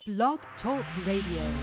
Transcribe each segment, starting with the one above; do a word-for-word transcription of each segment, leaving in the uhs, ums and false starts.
Blog Talk Radio.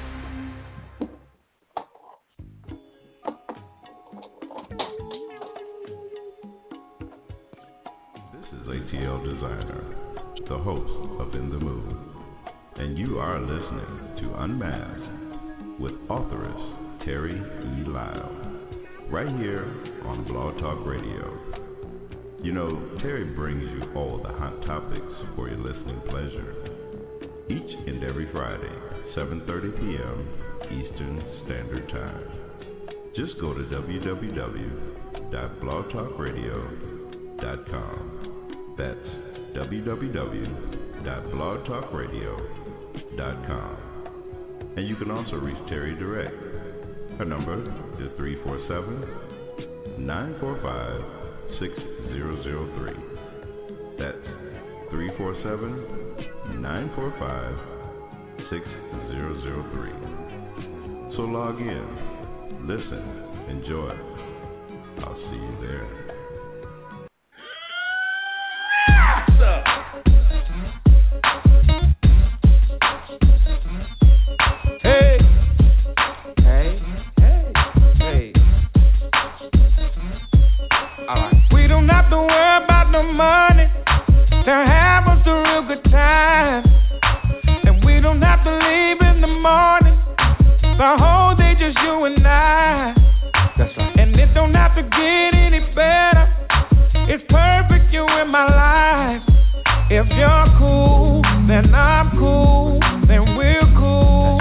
This is A T L Designer, the host of In the Mood, and you are listening to Unmasked with authoress Terry E. Lyle, right here on Blog Talk Radio. You know, Terry brings you all the hot topics for your listening pleasure each and every Friday, seven thirty p.m. Eastern Standard Time. Just go to w w w dot blog talk radio dot com. That's w w w dot blog talk radio dot com. And you can also reach Terry direct. Her number is three four seven, nine four five, six zero zero three. That's three four seven, nine four five, six zero zero three. So log in, listen, enjoy. I'll see you there. Hey, hey, hey, hey. All right. We don't have to worry about no money to have us a real good time, and we don't have to leave in the morning. The whole day just you and I. That's right. And it don't have to get any better. It's perfect, you in my life. If you're cool, then I'm cool, then we're cool.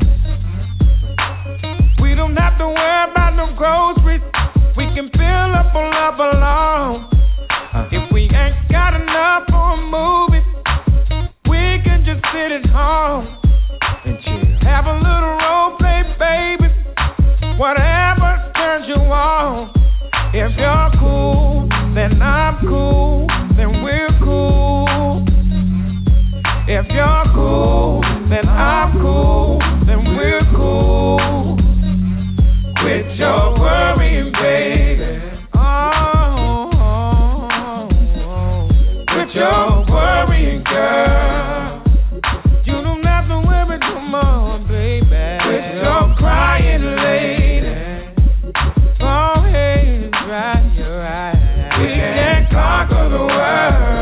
We don't have to worry about no groceries. We can fill up on love alone. Uh-huh. If we ain't got enough for a movie, we can just sit at home and chill. Have a little role play, baby. Whatever turns you on. If you're cool, then I'm cool, then we're cool. If you're cool, then I'm cool, then we're cool. Quit your worrying, baby. Oh, oh, oh. Quit your worrying, girl. You don't have to worry no more, baby. Quit your crying, lady. Go ahead and dry your eyes. We can conquer the world.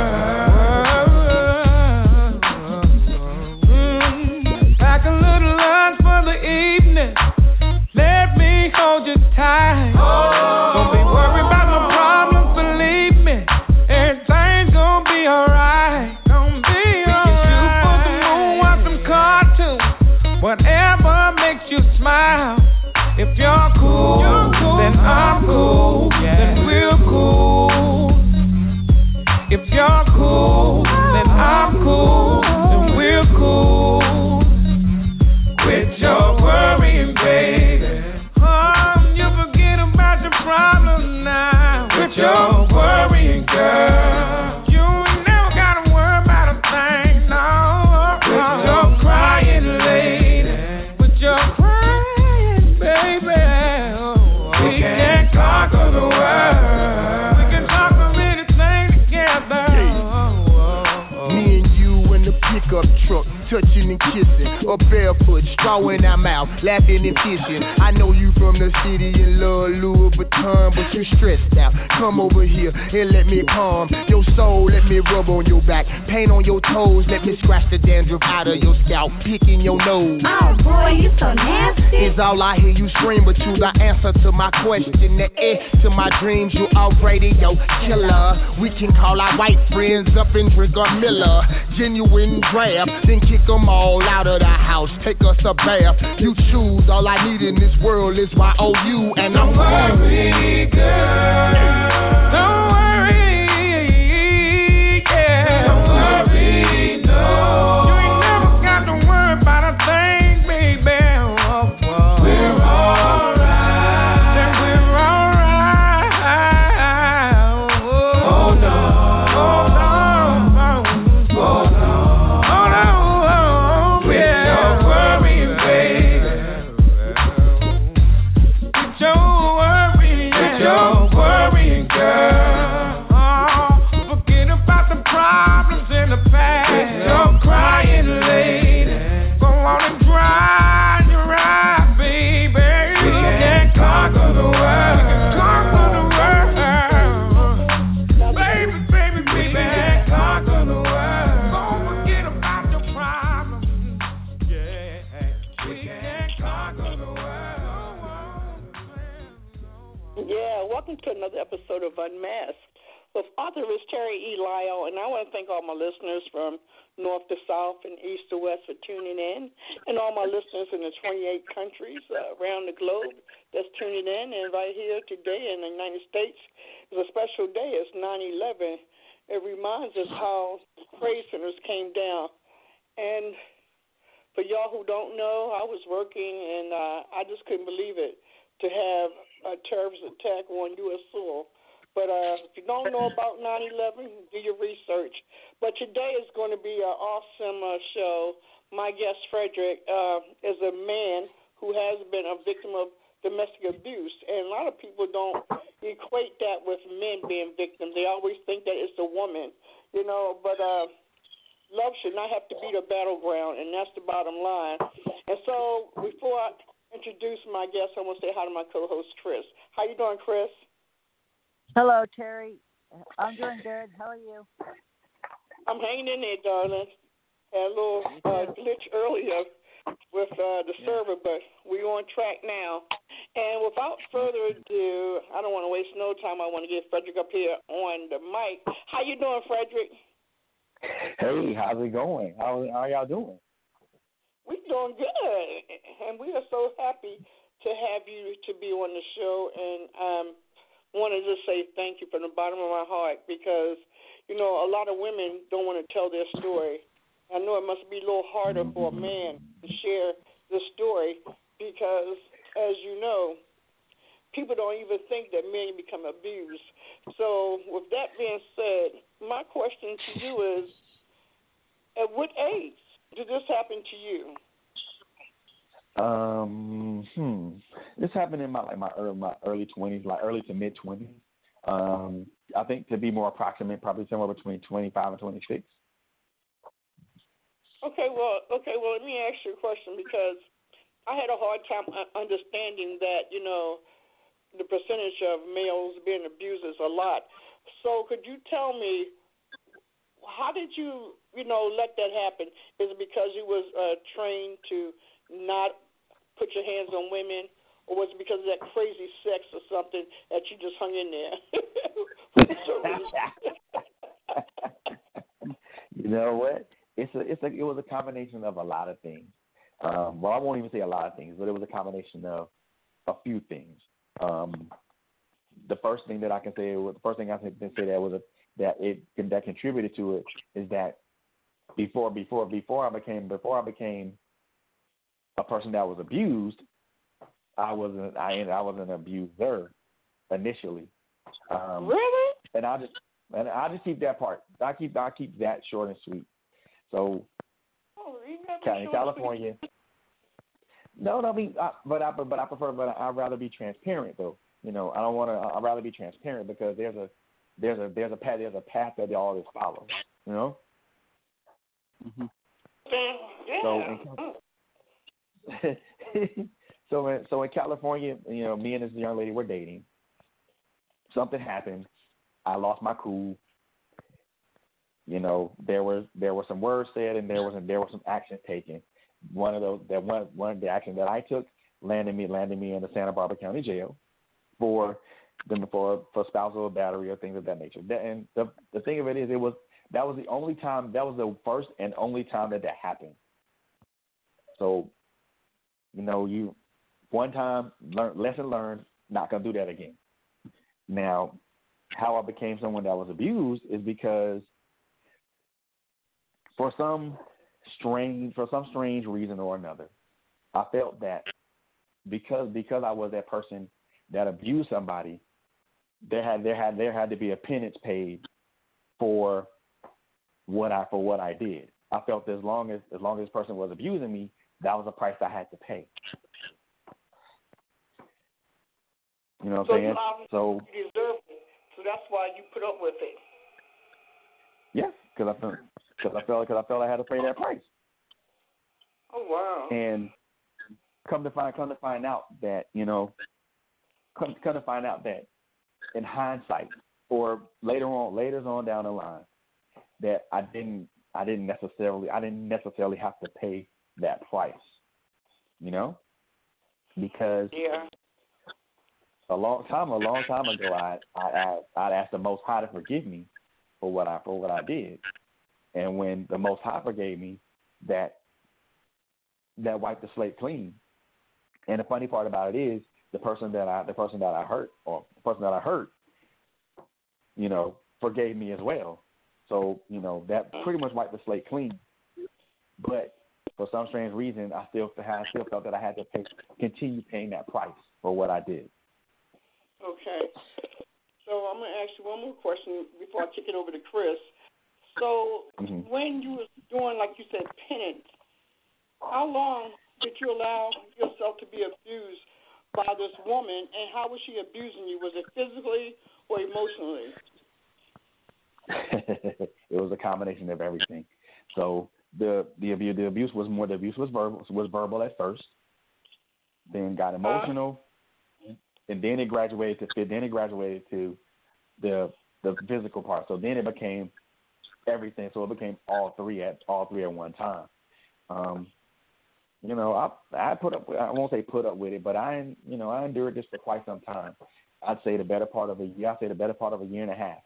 Mm. Pack a little lunch for the evening. Let me hold you tight. Oh. Don't be worried about no problems, believe me. Everything's gonna be alright. Gonna be we alright. We can shoot for the moon, watch some cartoons. Whatever makes you smile. If you're cool, you're cool. Then I'm cool, yeah. Then we're cool. If you're cool, then I'm cool, then we're cool. Quit your worrying, baby. Oh, you forget about your problems now. Quit your worrying, girl. You ain't never gotta worry about a thing, no. Quit your crying, lady. Quit your crying, baby. Oh, we can conquer the world. We can conquer anything together. Oh, oh, oh. Me and you in the pickup truck, touching and kissing, or barefoot, straw in our mouth, laughing and fishing. I know you from the city and love Louis Vuitton, but you stressed out. Come over here and let me calm your soul. Let me rub on your back, paint on your toes. Let me scratch the dandruff out of your scalp, picking your nose. Oh boy, you so nasty. Is all I hear you scream, but you the answer to my question. The A to my dreams, you a radio killer. We can call our white friends up and drink a Miller. Genuine draft, then kick them all out of the house. Take us a bath. You choose. All I need in this world is Y O U, and I'm Don't worry, girl. Don't worry, yeah. Don't worry, no. You ain't never got to worry about a thing, baby. Oh, oh. We're alright. Then we're alright. Oh, oh no. Oh no. Oh no. Oh no. Quit your worrying, baby. Quit your worrying. Quit your worrying, girl. welcome to another episode of Unmasked with authoress Terry E. Lyle, and I want to thank all my listeners from north to south and east to west for tuning in, and all my listeners in the twenty-eight countries uh, around the globe that's tuning in. And right here today in the United States is a special day. It's nine eleven. It reminds us how Trade Centers came down. And for y'all who don't know, I was working, and uh, I just couldn't believe it, to have a terrorist attack on U S soil. But uh, if you don't know about nine eleven, do your research. But today is going to be an awesome uh, show. My guest, Frederick, uh, is a man who has been a victim of domestic abuse. And a lot of people don't equate that with men being victims. They always think that it's a woman, you know. But uh, love should not have to be the battleground, and that's the bottom line. And so before I introduce my guest, I want to say hi to my co-host, Chris. How you doing, Chris? Hello, Terry. I'm doing good. How are you? I'm hanging in there, darling. Had a little uh, glitch earlier with uh, the server, but we're on track now. And without further ado, I don't want to waste no time. I want to get Frederick up here on the mic. How you doing, Frederick? Hey, how's it going? How, how y'all doing? We're doing good, and we are so happy to have you to be on the show. And um, want to just say thank you from the bottom of my heart, because, you know, a lot of women don't want to tell their story. I know it must be a little harder for a man to share the story because, as you know, people don't even think that men become abused. So with that being said, my question to you is, at what age did this happen to you? Um, hmm. This happened in my like my early, my early twenties, like early to mid twenties. Um, I think to be more approximate, probably somewhere between twenty-five and twenty-six. Okay, well, okay, well, let me ask you a question, because I had a hard time understanding that, you know, the percentage of males being abused is a lot. So could you tell me, how did you, you know, let that happen? Is it because you was uh, trained to not put your hands on women, or was it because of that crazy sex or something that you just hung in there? You know what? It's a, it's a, it was a combination of a lot of things. Um, well, I won't even say a lot of things, but it was a combination of a few things. Um, the first thing that I can say, the first thing I can say that was a, that it that contributed to it is that before before before I became before I became a person that was abused, I wasn't I I was an abuser initially. Um, really? And I just and I just keep that part. I keep I keep that short and sweet. So, oh, in California. No, no, I mean, I, but I but I prefer, but I'd rather be transparent though. You know, I don't want to. I'd rather be transparent because there's a there's a there's a path there's a path that they always follow. You know. Mm-hmm. Yeah. So, in, so in, so in California, you know, me and this young lady were dating. Something happened. I lost my cool. You know, there was there were some words said and there was there was some action taken. One of those that one one of the action that I took landed me landed me in the Santa Barbara County Jail for them for for spousal battery or things of that nature. And the the thing of it is, it was that was the only time that was the first and only time that that happened. So, you know, you one time learn lesson learned, not gonna do that again. Now, how I became someone that was abused is because for some strange for some strange reason or another, I felt that because because I was that person that abused somebody, there had there had there had to be a penance paid for what I for what I did. I felt as long as as long as this person was abusing me, that was a price I had to pay. You know what so I'm saying? So you deserve it. So that's why you put up with it. Yeah, because I felt because I felt because I felt I had to pay that price. Oh wow! And come to find come to find out that you know, come come to find out that in hindsight or later on later on down the line, that I didn't I didn't necessarily I didn't necessarily have to pay that price. You know, because yeah. a long time, a long time ago, I I I asked the Most High to forgive me for what I for what I did, and when the Most High forgave me, that that wiped the slate clean. And the funny part about it is the person that I the person that I hurt or the person that I hurt, you know, forgave me as well. So you know that pretty much wiped the slate clean. But for some strange reason, I still I still felt that I had to pay, continue paying that price for what I did. Okay. So I'm going to ask you one more question before I kick it over to Chris. So mm-hmm. when you were doing, like you said, penance, how long did you allow yourself to be abused by this woman, and how was she abusing you? Was it physically or emotionally? It was a combination of everything. So the the abuse the abuse was more the abuse was verbal was verbal at first, then got emotional. Uh, And then it graduated to then it graduated to the the physical part. So then it became everything. So it became all three at all three at one time. Um, you know, I I put up I won't say put up with it, but I you know I endured this for quite some time. I'd say the better part of a year. I'd say the better part of a year and a half.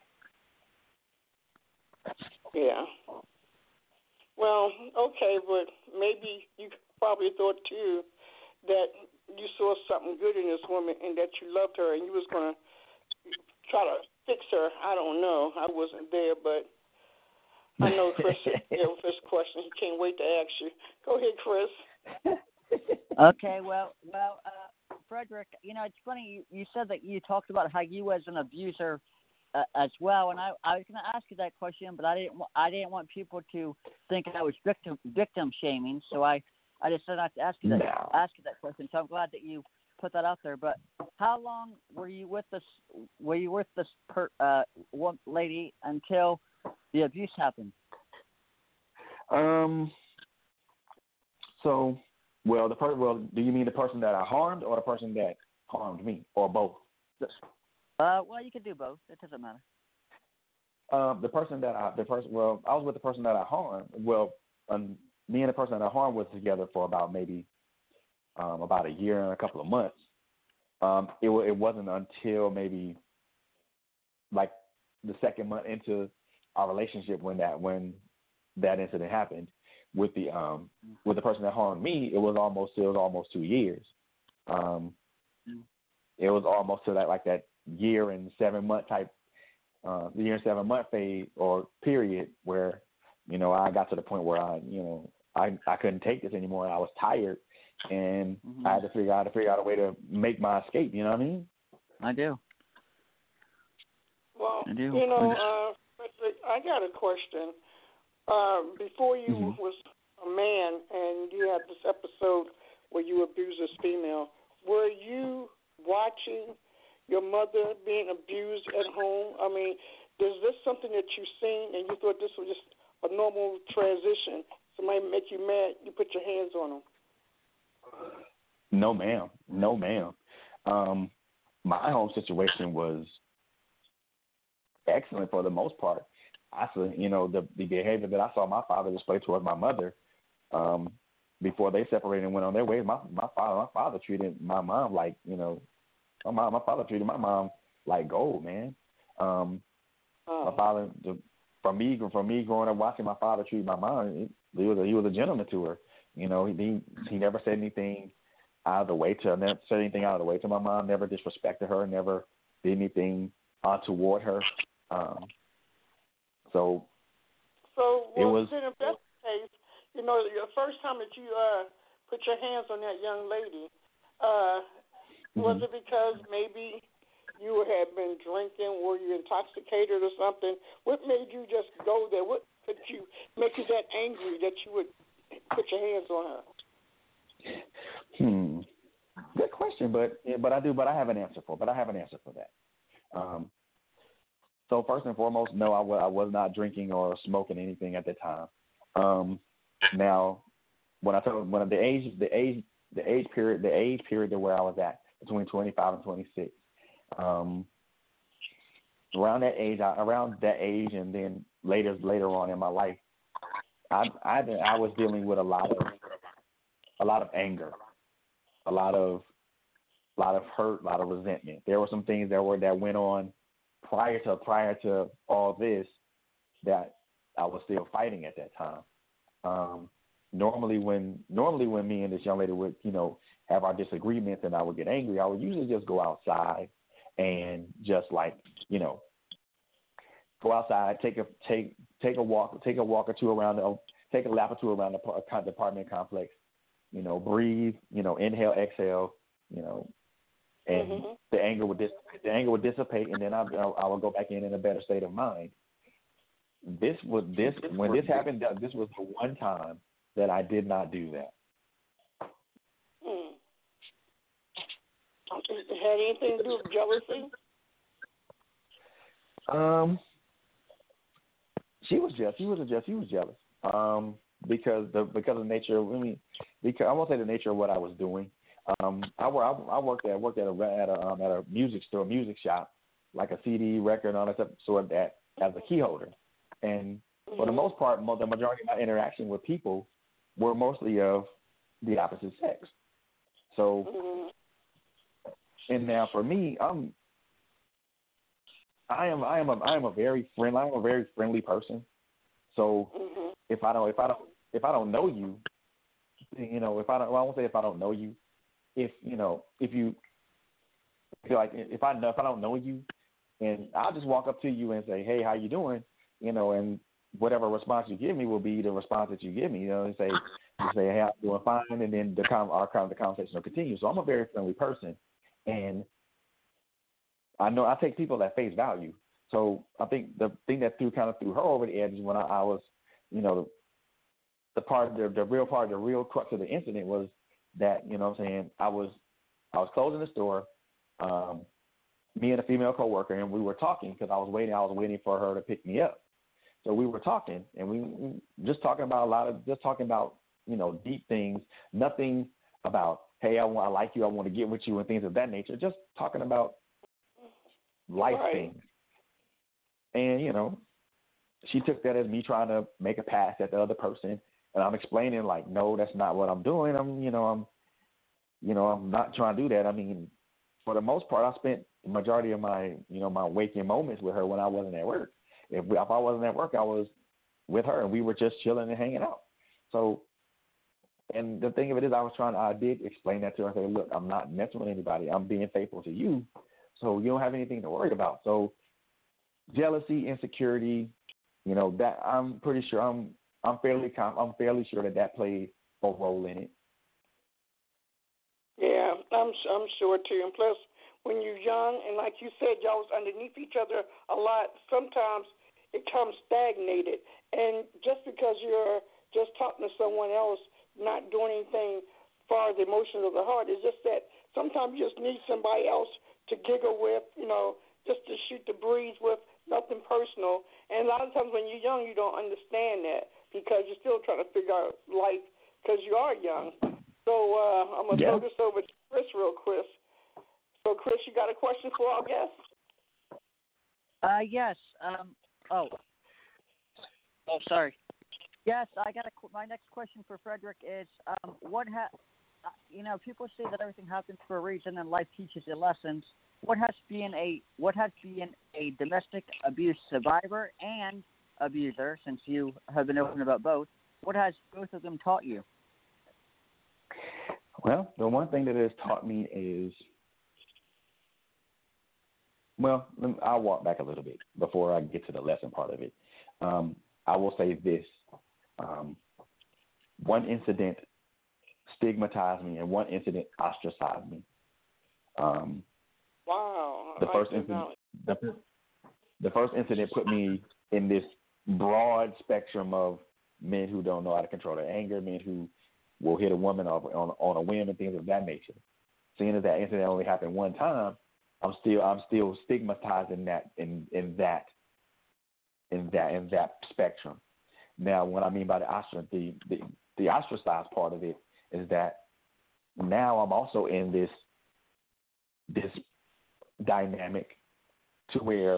Yeah. Well, okay, but maybe you probably thought too that you saw something good in this woman and that you loved her and you was going to try to fix her. I don't know. I wasn't there, but I know Chris is there with this question. He can't wait to ask you. Go ahead, Chris. Okay, well, well, uh, Frederick, you know, it's funny. You, you said that you talked about how you was an abuser uh, as well, and I, I was going to ask you that question, but I didn't. I didn't want people to think I was victim victim shaming, so I. I just said not to ask you that no. ask you that question. So I'm glad that you put that out there. But how long were you with this? Were you with this per, uh, one lady until the abuse happened? Um. So, well, the person. Well, do you mean the person that I harmed, or the person that harmed me, or both? Uh, well, you could do both. It doesn't matter. Um, the person that I, the person. Well, I was with the person that I harmed. Well, um, me and the person that I harmed was together for about maybe um, about a year and a couple of months. Um, it it wasn't until maybe like the second month into our relationship when that when that incident happened with the um with the person that harmed me. It was almost it was almost two years. Um, it was almost to that like that year and seven month type uh, year and seven month phase or period where you know I got to the point where I you know I I couldn't take this anymore. I was tired. And mm-hmm. I had to figure out to figure out a way to make my escape. You know what I mean? I do. Well, I do. you know, uh, I got a question. Uh, before you mm-hmm. was a man and you had this episode where you abused this female, were you watching your mother being abused at home? I mean, is this something that you've seen and you thought this was just a normal transition? Somebody make you mad, you put your hands on them. No, ma'am. No, ma'am. Um, my home situation was excellent for the most part. I saw, you know, the, the behavior that I saw my father display towards my mother um, before they separated and went on their way. My my father, my father treated my mom like, you know, my mom, my father treated my mom like gold, man. Um, oh. My father, the, from me, from me growing up watching my father treat my mom, he, he was a, he was a gentleman to her. You know, he he never said anything out of the way to her, never said anything out of the way to my mom, never disrespected her, never did anything untoward her. Um, so, so well, it was. Then if that's the case, you know, the first time that you uh, put your hands on that young lady, uh, mm-hmm. was it because maybe you had been drinking, were you intoxicated or something? What made you just go there? What could you make you that angry that you would put your hands on her? Hmm. Good question, but yeah, but I do, but I have an answer for. But I have an answer for that. Um, so first and foremost, no, I, w- I was not drinking or smoking anything at the time. Um, now, when I told when the age, the age, the age period, the age period to where I was at between twenty-five and twenty-six. Um, around that age, I, around that age, and then later later on in my life, I I, I was dealing with a lot of a lot of anger, a lot of a lot of hurt, a lot of resentment. There were some things that were that went on prior to prior to all this that I was still fighting at that time. Um, normally, when normally when me and this young lady would, you know, have our disagreements and I would get angry, I would usually just go outside and just like, you know, go outside, take a take take a walk, take a walk or two around the, take a lap or two around the apartment complex, you know, breathe, you know, inhale, exhale, you know, and mm-hmm. the anger would dis- the anger would dissipate, and then I, I I would go back in in a better state of mind. This was this when this happened. This was the one time that I did not do that. Hmm. It had anything to do with jealousy? Um, she was jealous. She was just she was jealous. Um, because the because of the nature of I mean, because I won't say the nature of what I was doing. Um, I, I worked at I worked at a at a um, at a music store, music shop, like a C D record and all that stuff, sort of that as a key holder. And mm-hmm. for the most part, the majority of my interaction with people were mostly of the opposite sex. So, mm-hmm. and now for me, I'm I am I am a I am a very friendly I am a very friendly person. So mm-hmm. if I don't if I don't if I don't know you, you know, if I don't well, I won't say if I don't know you. If you know, if you feel like if I know if I don't know you, and I'll just walk up to you and say, "Hey, how you doing?" You know, and whatever response you give me will be the response that you give me. You know, and say, you say, "Hey, I'm doing fine," and then the com- our the conversation will continue. So I'm a very friendly person, and I know I take people at face value. So I think the thing that threw kind of threw her over the edge is when I, I was, you know, the part the, the real part the real crux of the incident was that, you know what I'm saying, I was I was closing the store, um, me and a female coworker, and we were talking because I was waiting I was waiting for her to pick me up. So we were talking, and we, we just talking about a lot of just talking about, you know, deep things, nothing about, hey, I want I like you, I want to get with you and things of that nature, just talking about life right. things. And, you know, she took that as me trying to make a pass at the other person. And I'm explaining like, no, that's not what I'm doing. I'm, you know, I'm, you know, I'm not trying to do that. I mean, for the most part, I spent the majority of my, you know, my waking moments with her when I wasn't at work. If, if I wasn't at work, I was with her, and we were just chilling and hanging out. So, and the thing of it is, I was trying, I did explain that to her. I said, look, I'm not messing with anybody. I'm being faithful to you, so you don't have anything to worry about. So, jealousy, insecurity, you know, that I'm pretty sure I'm. I'm fairly I'm fairly sure that that played a role in it. Yeah, I'm I'm sure too. And plus, when you're young and like you said, y'all was underneath each other a lot. Sometimes it comes stagnated, and just because you're just talking to someone else, not doing anything far as the emotions of the heart, it's just that sometimes you just need somebody else to giggle with, you know, just to shoot the breeze with, nothing personal. And a lot of times when you're young, you don't understand that, because you're still trying to figure out life because you are young. So uh, I'm going to yeah. throw this over to Chris real quick. So, Chris, you got a question for our guests? Uh, yes. Um, oh. Oh, sorry. Yes, I got a, my next question for Frederick is, um, what ha- uh, you know, people say that everything happens for a reason and life teaches you lessons. What has been a what has been a domestic abuse survivor and abuser, since you have been open about both, what has both of them taught you? Well, the one thing that it has taught me is, well, I'll walk back a little bit before I get to the lesson part of it. Um, I will say this. Um, one incident stigmatized me and one incident ostracized me. Um, wow. The first incident, the, the first incident put me in this broad spectrum of men who don't know how to control their anger, men who will hit a woman on, on, on a whim and things of that nature. Seeing as that incident only happened one time, I'm still I'm still stigmatized in that in, in that in that in that spectrum. Now, what I mean by the ostrac the, the the ostracized part of it is that now I'm also in this this dynamic to where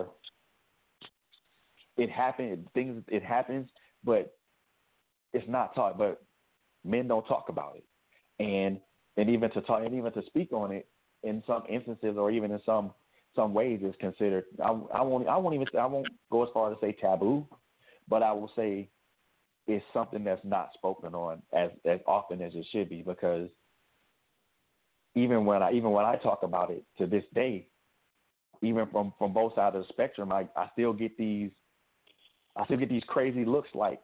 it happens, things it happens, but it's not taught. But men don't talk about it, and and even to talk, and even to speak on it, in some instances, or even in some some ways, is considered. I, I won't. I won't even. I won't go as far as to say taboo, but I will say it's something that's not spoken on as as often as it should be, because even when I even when I talk about it to this day, even from, from both sides of the spectrum, I, I still get these I still get these crazy looks like,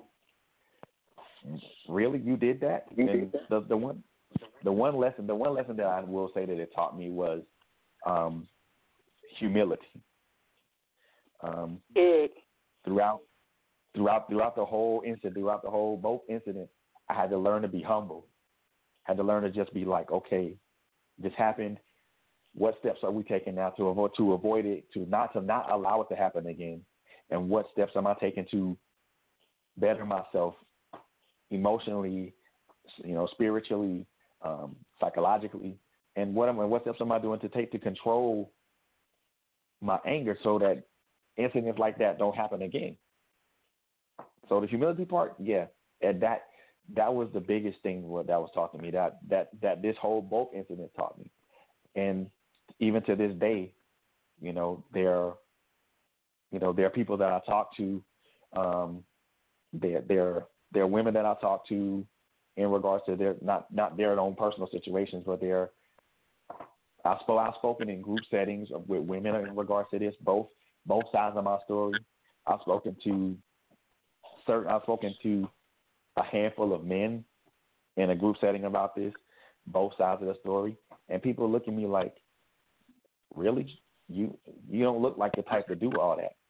really, you did that? And the the one the one lesson the one lesson that I will say that it taught me was um, humility. Um, Good. Throughout throughout throughout the whole incident, throughout the whole both incidents, I had to learn to be humble. I had to learn to just be like, okay, this happened. What steps are we taking now to avoid to avoid it, to not to not allow it to happen again? And what steps am I taking to better myself emotionally, you know, spiritually, um, psychologically? And what am what steps am I doing to take to control my anger so that incidents like that don't happen again? So the humility part, yeah, and that that was the biggest thing what that was taught to me. That that that this whole both incident taught me, and even to this day, you know, there, you know, there are people that I talk to, um, there, there, there are women that I talk to in regards to their not not their own personal situations, but they're I've spoken I've spoken in group settings with women in regards to this, both both sides of my story. I've spoken to certain I've spoken to a handful of men in a group setting about this, both sides of the story, and people look at me like, really? You you don't look like the type to do all that.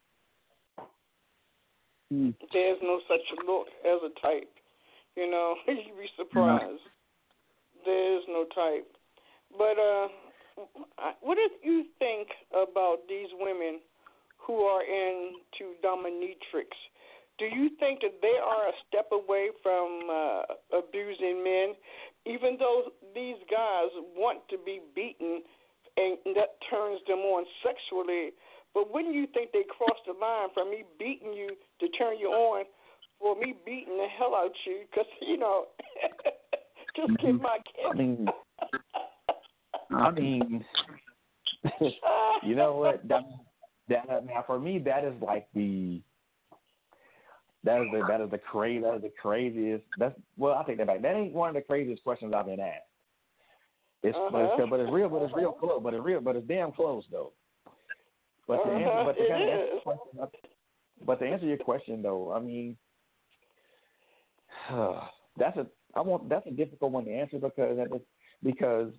There's no such a look as a type. You know, you'd be surprised. Mm-hmm. There's no type. But uh, what do you think about these women who are into dominatrix? Do you think that they are a step away from uh, abusing men, even though these guys want to be beaten and that turns them on sexually? But when you think they cross the line from me beating you to turn you on, for me beating the hell out you, because, you know, just get my kid. I mean, I mean, you know what? That, that now for me, that is like the that is the that is the crazy that is the craziest. That's well, I take that back. That ain't one of the craziest questions I've been asked. It's, uh-huh. but, it's but it's real, but it's real close, but it's real, but it's damn close though. But to answer, but to kind of answer your question, but to answer your question though, I mean, that's a I want that's a difficult one to answer because because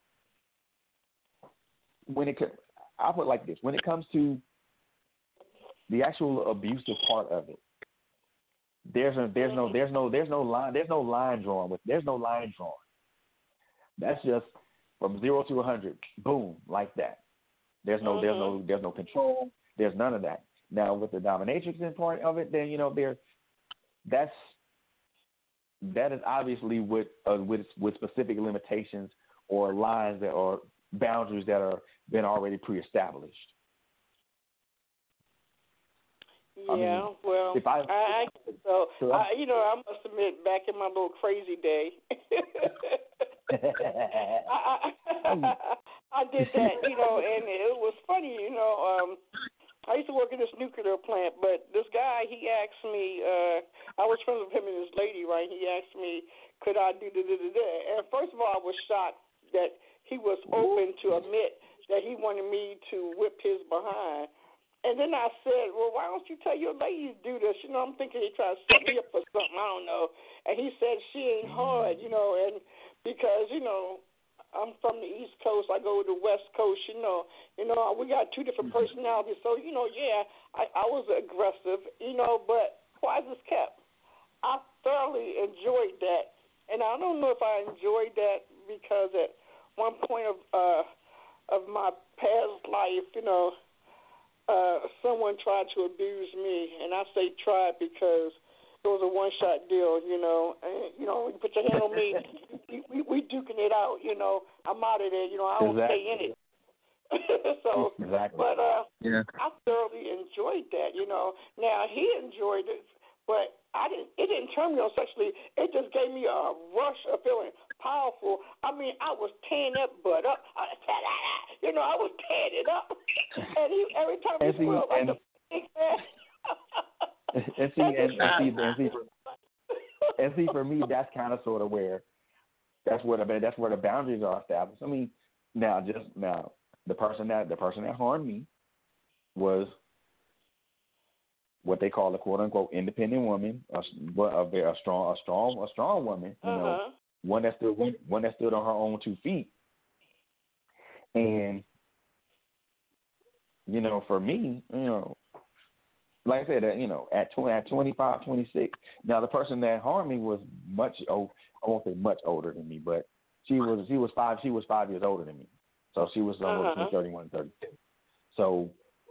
when it I put it like this, when it comes to the actual abusive part of it, there's a, there's no there's no there's no line there's no line drawn with there's no line drawn. That's just from zero to a hundred, boom, like that. There's no, there's no, there's no control. There's none of that. Now, with the dominatrix in part of it, then you know there, that's that is obviously with uh, with with specific limitations or lines that are boundaries that are been already pre-established. Yeah, I mean, well, if I, I, I so, so I, you know, I must admit, back in my little crazy day. I, I, I did that, you know, and it was funny, you know. Um, I used to work in this nuclear plant, but this guy, he asked me, uh, I was friends with him and his lady, right? He asked me, could I do da da da da? And first of all, I was shocked that he was open to admit that he wanted me to whip his behind. And then I said, well, why don't you tell your lady to do this? You know, I'm thinking he tried to set me up for something, I don't know. And he said, she ain't hard, you know, and because, you know, I'm from the East Coast, I go to the West Coast, you know. You know, we got two different personalities. So, you know, yeah, I, I was aggressive, you know, but quiet as kept. I thoroughly enjoyed that. And I don't know if I enjoyed that because at one point of uh, of my past life, you know, uh, someone tried to abuse me. And I say tried because it was a one-shot deal, you know. And, you know, you put your hand on me, we, we, we duking it out, you know. I'm out of there, you know. I don't exactly. stay in it. so, exactly. but uh, yeah. I thoroughly enjoyed that, you know. Now, he enjoyed it but I didn't. It didn't turn me on sexually. It just gave me a rush of feeling powerful. I mean, I was tearing that butt up. I was, you know, I was tearing it up. And he, every time he spoke, like a big man. and see, and, and see, and see, for, and see, for me, that's kind of sort of where that's where the that's where the boundaries are established. I mean, now just now the person that the person that harmed me was what they call a quote unquote independent woman, a, a, very, a strong, a strong, a strong woman. You uh-huh. know, one that stood one, one that stood on her own two feet. And you know, for me, you know, like I said, uh, you know, at twenty, at twenty-five, twenty-six. Now the person that harmed me was much, oh, I won't say much older than me, but she was, she was five, she was five years older than me. So she was somewhere uh-huh. between thirty-one and thirty-two. So.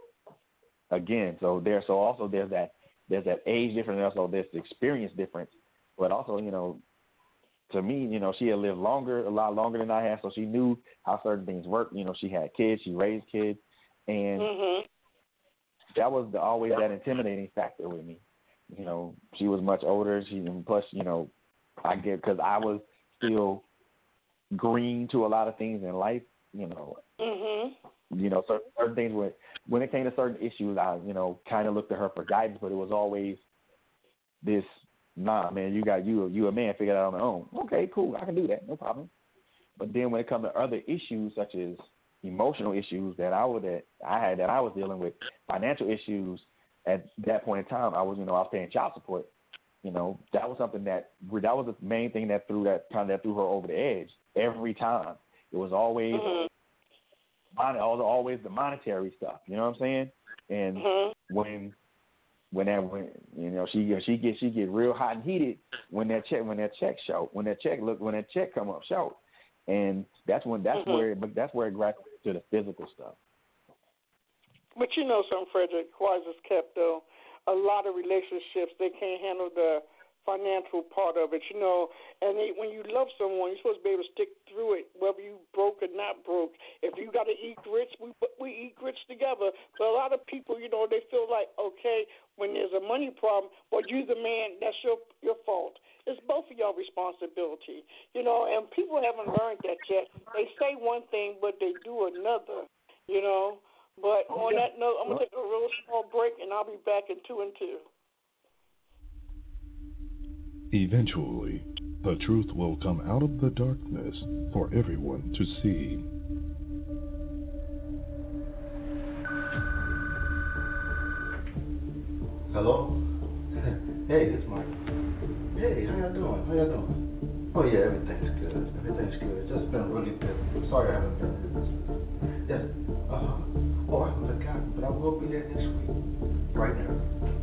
Again, so there, so also there's that there's that age difference, and also there's the experience difference. But also, you know, to me, you know, she had lived longer, a lot longer than I had, so she knew how certain things work. You know, she had kids, she raised kids, and mm-hmm. that was the, always that intimidating factor with me. You know, she was much older. She and plus, you know, I get because I was still green to a lot of things in life. You know. Mm-hmm. You know, certain, certain things when when it came to certain issues, I you know kind of looked to her for guidance, but it was always this, nah, man, you got you you a man, figure it out on your own. Okay, cool, I can do that, no problem. But then when it comes to other issues such as emotional issues that I would that I had that I was dealing with, financial issues at that point in time, I was you know I was paying child support. You know, that was something that that was the main thing that threw that kind of that threw her over the edge every time. It was always. Mm-hmm. Always the monetary stuff, you know what I'm saying? And mm-hmm. when when that when you know she she get she get real hot and heated when that check when that check show when that check look when that check come up short, and that's when that's mm-hmm. where but that's where it graduates to the physical stuff. But you know something, Frederick, wise is kept though. A lot of relationships they can't handle the financial part of it, you know, and they, when you love someone, you're supposed to be able to stick through it, whether you broke or not broke. If you got to eat grits, we we eat grits together. But a lot of people, you know, they feel like, okay, when there's a money problem, well, you the man, that's your your fault. It's both of y'all responsibility, you know, and people haven't learned that yet. They say one thing, but they do another, you know. But on that note, I'm going to take a real small break, and I'll be back in two and two. Eventually, the truth will come out of the darkness for everyone to see. Hello? Hey, it's Mike. Hey, how y'all doing? How y'all doing? Oh yeah, everything's good. Everything's good. Just been really busy. Sorry I haven't been here this week. Yes. Uh-huh. Oh, I haven't forgotten, but I will be there next week. Right now.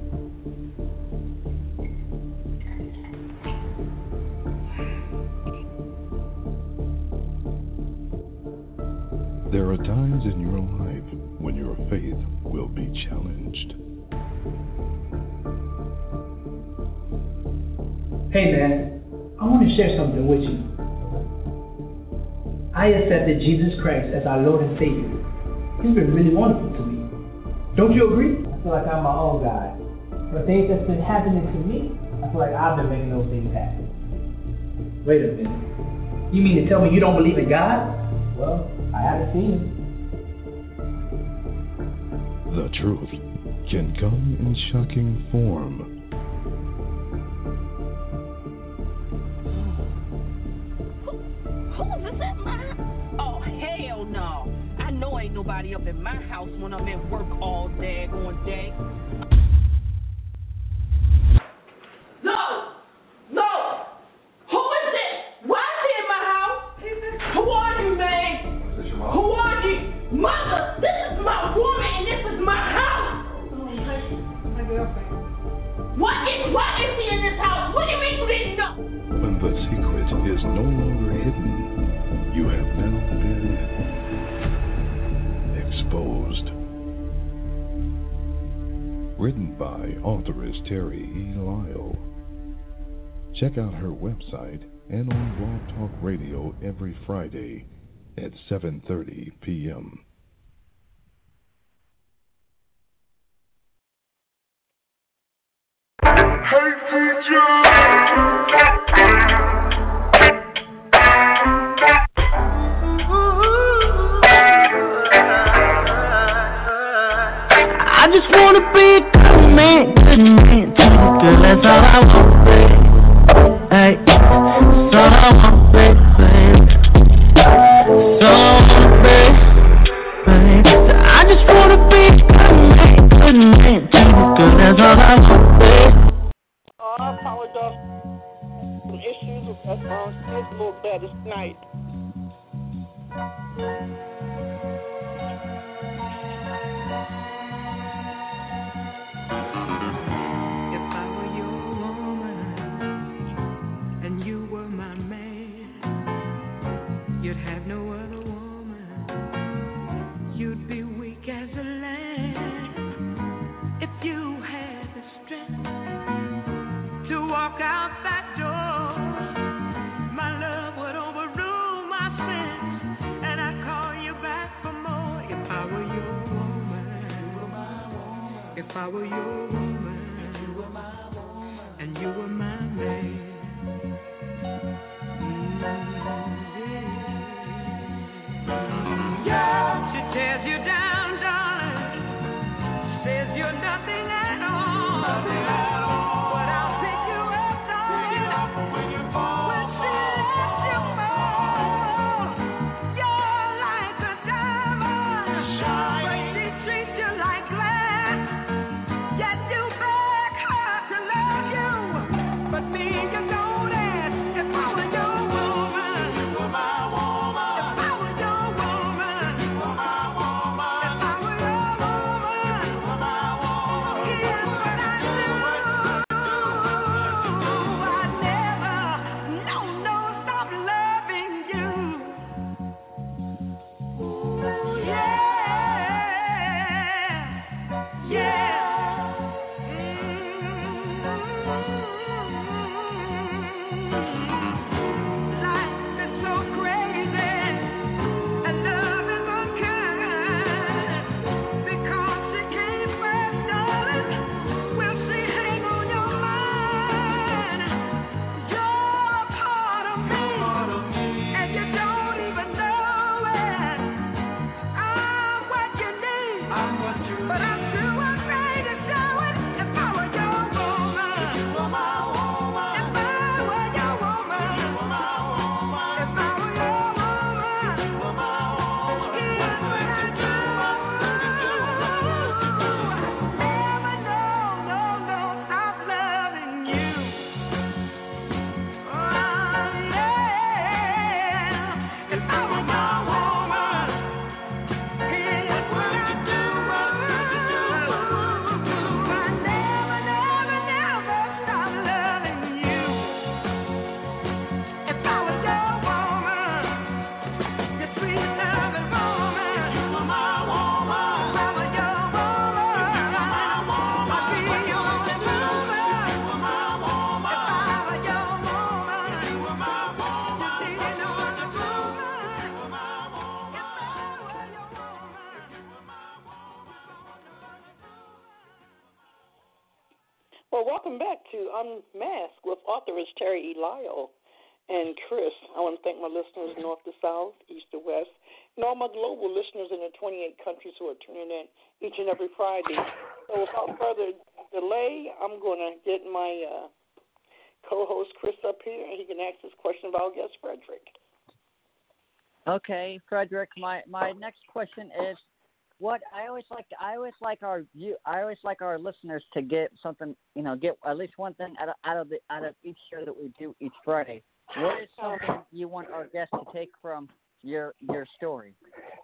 There are times in your life when your faith will be challenged. Hey man, I want to share something with you. I accepted Jesus Christ as our Lord and Savior. He's been really wonderful to me. Don't you agree? I feel like I'm my own guy. For things that's been happening to me, I feel like I've been making those things happen. Wait a minute. You mean to tell me you don't believe in God? Well, I haven't seen him. The truth can come in shocking form. Who's this at my? Oh hell no! I know ain't nobody up in my house when I'm at work all daggone day. No! No! Who is this? Why is he in my house? Who are you, man? Is this your mom? Who are you? Mother, this is my woman and this is my house. Oh, my girlfriend. What is, why is he in this house? What do you mean you didn't know? When the secret is no longer hidden, you have now been exposed. Written by authoress Terry E. Lyle. Check out her website and on Blog Talk Radio every Friday at seven thirty p.m. I just wanna be a good man, good man, good, that's all I want, baby. Hey, that's all I want, baby, baby. That's all I want, baby, baby. I just wanna be a good man, good man, good, that's all I want, baby. I apologize for some issues with that song. It's a little better tonight. You'd have no other woman. You'd be weak as a lamb if you had the strength to walk out that door. My love would overrule my sins, and I'd call you back for more. If I were your woman, if I were your woman, and you were my man. Yeah, she tears you down, darling. Says you're nothing at all. Nothing at all. But I'll pick you up, darling. Pick you up when you fall. When she lets you fall, you're like a diamond. Shine. But she treats you like glass. Yet you beg her to love you. But me, you don't ask. If I were your woman, you were my woman. If I were your woman, you were my woman. If I were your woman, you were my woman. Here's what I do. I never, no, no, stop loving you. Ooh, yeah, yeah. Life is so crazy, and love is unkind. Because she came first, darling, will she hang on your mind? You're a part of me, and you don't even know it. I'm what you need, but I'm too afraid to show it. If I were your woman, you were my woman. If I were your woman, you were my woman. If I were your woman, you were my woman. Here's what I do. Never, no, no, no, stop loving you. Oh, yeah. If I were your woman, here's what I do. I never, never, never stop loving you. If I was your woman, your sweet loving woman, you were my woman. If I was your woman, you were my woman. I'd be your only woman. You were my woman. If I were your woman, you were my woman. You see, you know I'm the woman. You were my woman. If I were your woman, you were my Well, welcome back to Unmasked with authoress Terry E. Lyle and Chris. I want to thank my listeners north to south, east to west, and all my global listeners in the twenty-eight countries who are tuning in each and every Friday. So without further delay, I'm going to get my uh, co-host Chris up here, and he can ask this question of our guest, Frederick. Okay, Frederick. My my next question is, what I always like to, I always like our you I always like our listeners to get something, you know, get at least one thing out of, out of the out of each show that we do each Friday. What is something you want our guests to take from your your story?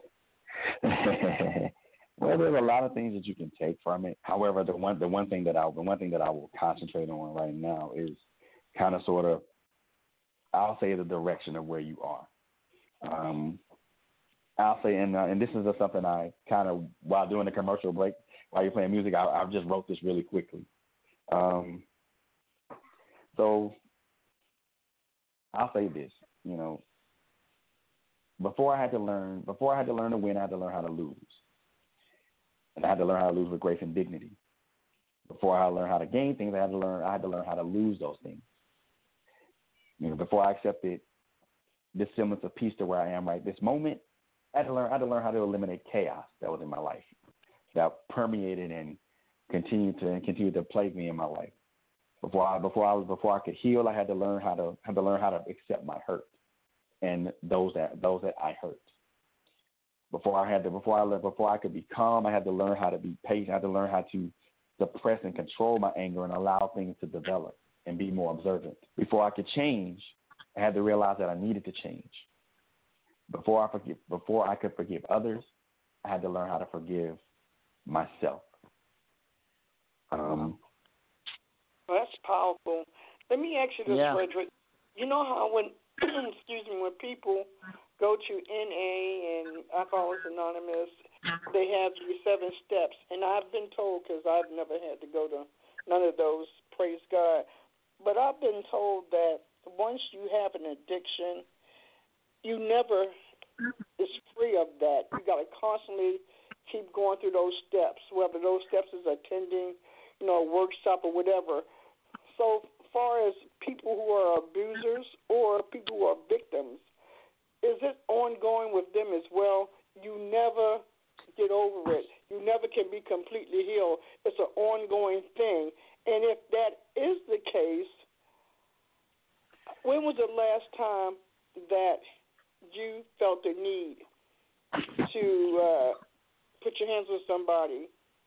Well, there's a lot of things that you can take from it. However, the one the one thing that I the one thing that I will concentrate on right now is kind of sort of, I'll say, the direction of where you are. Um, I'll say, and uh, and this is just something I kind of, while doing the commercial break, while you're playing music, I, I just wrote this really quickly. Um, so I'll say this, you know, before I had to learn, before I had to learn to win, I had to learn how to lose. And I had to learn how to lose with grace and dignity. Before I learned how to gain things, I had to learn I had to learn how to lose those things. You know, before I accepted this semblance of peace to where I am right this moment, I had to learn I had to learn how to eliminate chaos that was in my life, that permeated and continued to and continued to plague me in my life. Before I before I was before I could heal, I had to learn how to had to learn how to accept my hurt and those that those that I hurt. Before I had to before I before I could be calm, I had to learn how to be patient. I had to learn how to suppress and control my anger and allow things to develop and be more observant. Before I could change, I had to realize that I needed to change. Before I forgive, before I could forgive others, I had to learn how to forgive myself. Um, well, that's powerful. Let me ask you this, Yeah. Frederick. You know how when, excuse me, when people go to N A and Alcoholics Anonymous, they have these seven steps, and I've been told, because I've never had to go to none of those, praise God, but I've been told that once you have an addiction, you never is free of that. You got to constantly keep going through those steps, whether those steps is attending, you know, a workshop or whatever. So far as people who are abusers or people who are victims, is it ongoing with them as well? You never get over it. You never can be completely healed. It's an ongoing thing. And if that is the case, when was the last time that you felt the need to uh, put your hands on somebody?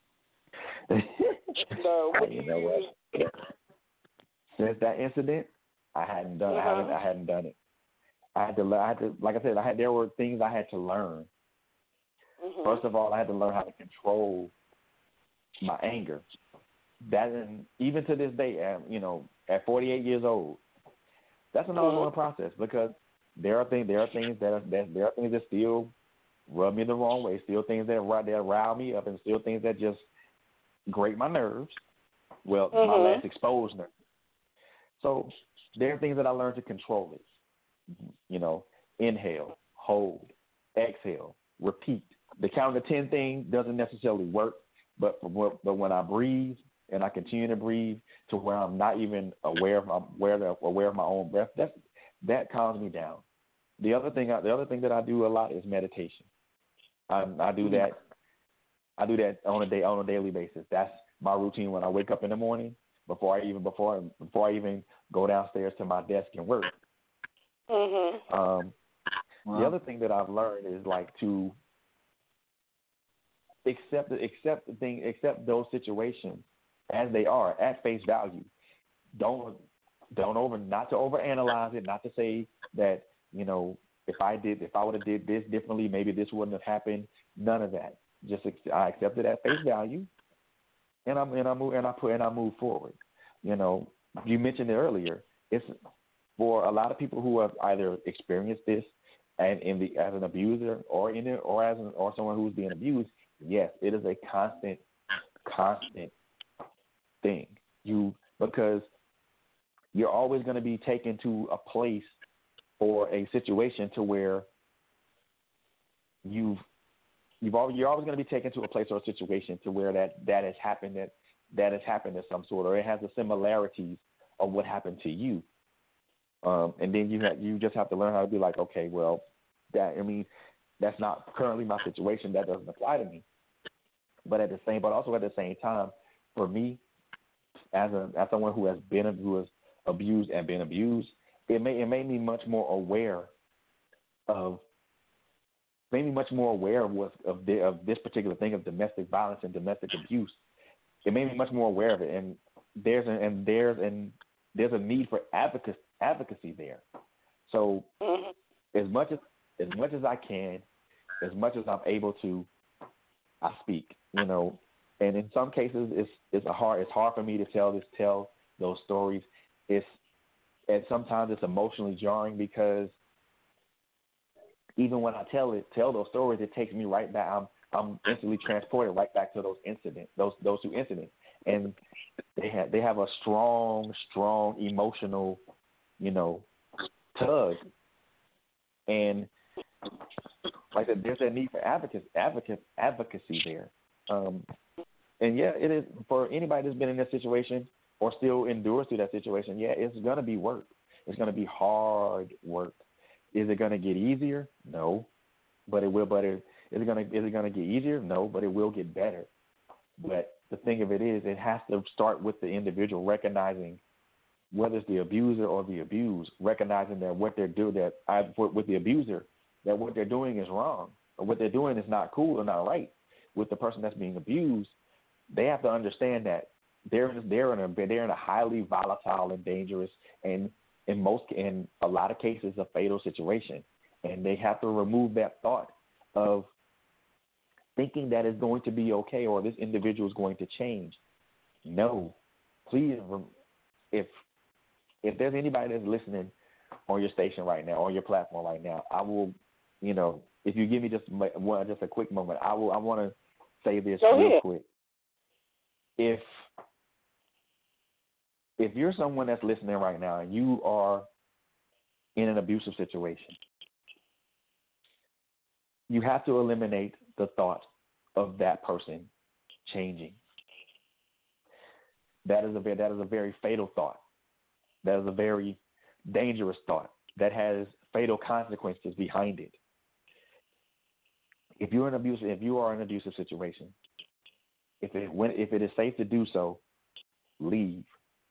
And, uh, what you do know you what? use? Since that incident, I hadn't done. Uh-huh. I haven't. I hadn't done it. I had to. learn- I had to. Like I said, I had. There were things I had to learn. Mm-hmm. First of all, I had to learn how to control my anger. That, and even to this day, at, you know, at forty-eight years old, that's an ongoing Mm-hmm. process because there are things. There are things that, are, that there are things that still rub me the wrong way. Still things that ri- that rile me up, and still things that just grate my nerves. Well, my Mm-hmm. last exposed nerves. So there are things that I learned to control it. You know, inhale, hold, exhale, repeat. The count to ten thing doesn't necessarily work, but but when I breathe and I continue to breathe to where I'm not even aware of aware of, aware of my own breath, that that calms me down. The other thing I, the other thing that I do a lot is meditation. I, I do that. I do that on a day on a daily basis. That's my routine when I wake up in the morning. Before I even before before I even go downstairs to my desk and work. Mm-hmm. Um, Wow. The other thing that I've learned is like to accept accept the thing, accept those situations as they are at face value. Don't don't over not to overanalyze it. Not to say that you know if I did if I would have did this differently, maybe this wouldn't have happened. None of that. Just I accept it at face value, and I'm and I move and I put and I move forward. You know, you mentioned it earlier. It's for a lot of people who have either experienced this and in the as an abuser or in it or as an, or someone who's being abused. Yes, it is a constant, constant thing. You because you're always going to be taken to a place or a situation to where you've you've always, you're always going to be taken to a place or a situation to where that, that has happened that that has happened of some sort, or it has the similarities of what happened to you. Um, and then you have, you just have to learn how to be like, okay, well, that I mean, that's not currently my situation. That doesn't apply to me. But at the same, but also at the same time, for me, as a as someone who has been who has abused and been abused, it made it made me much more aware of made me much more aware of what of the, of this particular thing of domestic violence and domestic abuse. It made me much more aware of it, and there's a, and there's and there's a need for advocacy advocacy there. So as much as as much as I can, as much as I'm able to, I speak. You know, and in some cases, it's it's a hard it's hard for me to tell this tell those stories. It's and sometimes it's emotionally jarring because even when I tell it tell those stories, it takes me right back. I'm I'm instantly transported right back to those incidents, those those two incidents, and they have they have a strong strong emotional, you know, tug, and like I said, there's that need for advocacy advocacy advocacy there. Um, and yeah, it is for anybody that's been in that situation or still endures through that situation. Yeah, it's gonna be work. It's gonna be hard work. Is it gonna get easier? No, but it will. But it, is it gonna is it gonna get easier? No, but it will get better. But the thing of it is, it has to start with the individual recognizing whether it's the abuser or the abused, recognizing that what they're doing, that I, with the abuser, that what they're doing is wrong, or what they're doing is not cool or not right. With the person that's being abused, they have to understand that they're they're in a they're in a highly volatile and dangerous, and in most in a lot of cases a fatal situation, and they have to remove that thought of thinking that it's going to be okay or this individual is going to change. No, please, if if there's anybody that's listening on your station right now, on your platform right now, I will, you know, if you give me just one, just a quick moment, I will. I want to say this Go real ahead. quick. If if you're someone that's listening right now and you are in an abusive situation, you have to eliminate the thought of that person changing. That is a that is a very fatal thought. That is a very dangerous thought that has fatal consequences behind it. If you're in abusive, if you are in an abusive situation, if it when if it is safe to do so, leave.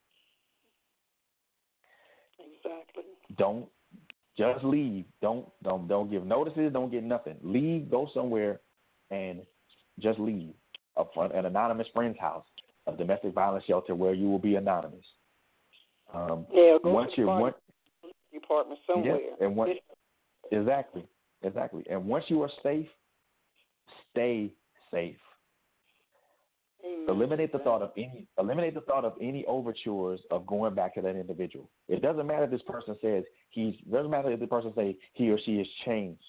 Exactly. Don't just leave. Don't don't don't give notices. Don't get nothing. Leave. Go somewhere, and just leave. A, an anonymous friend's house, a domestic violence shelter where you will be anonymous. Um, yeah, go once to you the once department somewhere. yeah, and once exactly exactly, and once you are safe, stay safe. Amen. Eliminate the thought of any eliminate the thought of any overtures of going back to that individual. It doesn't matter if this person says he's doesn't matter if the person say he or she has changed.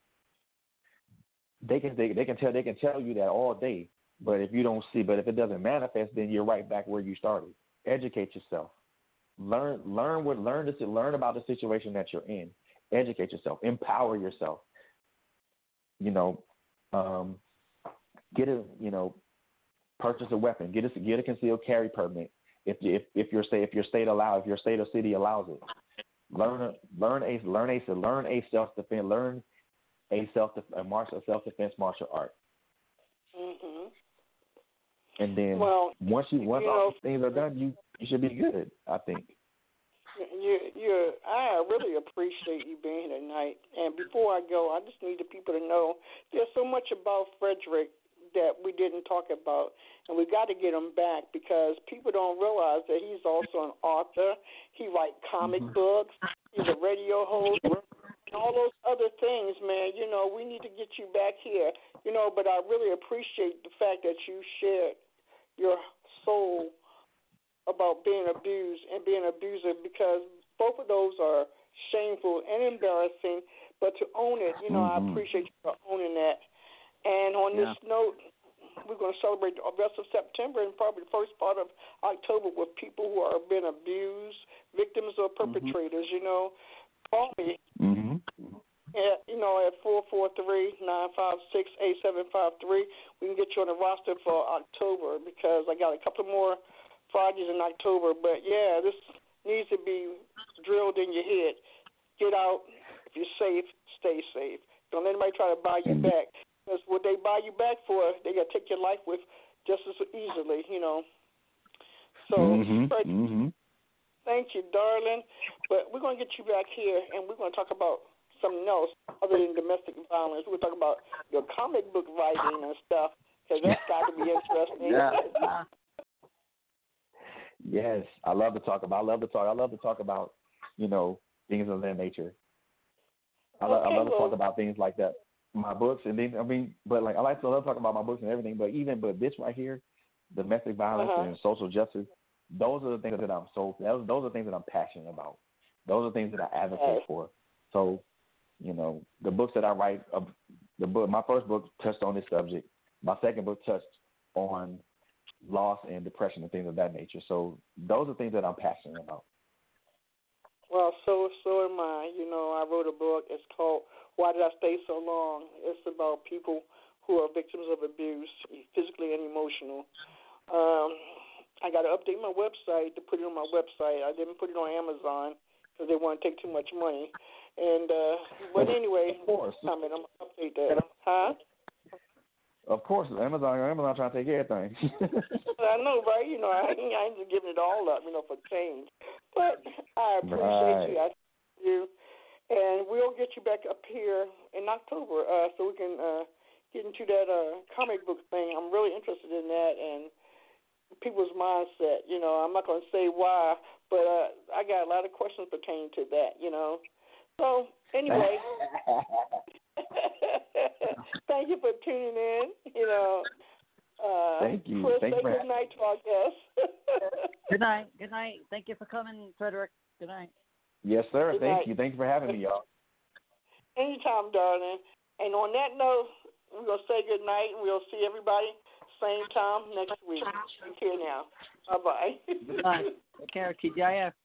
They can they, they can tell they can tell you that all day, but if you don't see, but if it doesn't manifest, then you're right back where you started. Educate yourself. Learn learn what learn to learn about the situation that you're in. Educate yourself. Empower yourself. You know, um, get a you know. Purchase a weapon. Get a get a concealed carry permit if you, if if your state if your state allows if your state or city allows it. Learn a learn a learn a learn a self defense learn a self a martial self defense martial art. Mhm. And then well, once you once you all know, these things are done, you you should be good. I think. You you I really appreciate you being here tonight. And before I go, I just need the people to know there's so much about Frederick that we didn't talk about, and we got to get him back because people don't realize that he's also an author. He writes comic mm-hmm. books. He's a radio host, and all those other things, man. You know, we need to get you back here. You know, but I really appreciate the fact that you shared your soul about being abused and being an abuser because both of those are shameful and embarrassing. But to own it, you know, mm-hmm. I appreciate you for owning that. And on yeah. this note, we're going to celebrate the rest of September and probably the first part of October with people who are being abused, victims or perpetrators. Mm-hmm. You know, call me. Mm-hmm. At, you know, at four four three, nine five six, eight seven five three. We can get you on the roster for October because I got a couple more Fridays in October. But, yeah, this needs to be drilled in your head. Get out. If you're safe, stay safe. Don't let anybody try to buy you mm-hmm. back. Because what they buy you back for, they got to take your life with just as easily, you know. So, mm-hmm, Fred, mm-hmm. thank you, darling. But we're going to get you back here, and we're going to talk about something else other than domestic violence. We're going to talk about your comic book writing and stuff, because that's got to be interesting. Yeah. Yes, I love to talk about. I love to talk. I love to talk about, you know, things of that nature. I, okay, I love well, to talk about things like that. My books, and then I mean, but like I like to love talking about my books and everything. But even but this right here, domestic violence uh-huh. and social justice, those are the things that I'm so those those are the things that I'm passionate about. Those are the things that I advocate okay. for. So, you know, the books that I write, uh, the book, my first book touched on this subject. My second book touched on loss and depression and things of that nature. So those are things that I'm passionate about. Well, so so am I. You know, I wrote a book. It's called Why Did I Stay So Long? It's about people who are victims of abuse, physically and emotional. Um, I got to update my website to put it on my website. I didn't put it on Amazon because they want to take too much money. And uh, but anyway, of course, I mean, I'm gonna update that, huh? Of course, Amazon, Amazon trying to take everything. I know, right? You know, I, I ain't just giving it all up, you know, for change. But I appreciate right. you. I thank you, and we'll get you back up here in October, uh, so we can uh, get into that uh, comic book thing. I'm really interested in that and people's mindset. You know, I'm not going to say why, but uh, I got a lot of questions pertaining to that. You know. So, anyway, thank you for tuning in. You know, uh, thank you. Chris, thank say you good night to our guests. Good night. Good night. Thank you for coming, Frederick. Good night. Yes, sir. Good thank night. you. Thank you for having me, y'all. Anytime, darling. And on that note, we're going to say good night, and we'll see everybody same time next week. Take care now. Bye-bye. Good night. Take care. T G I F.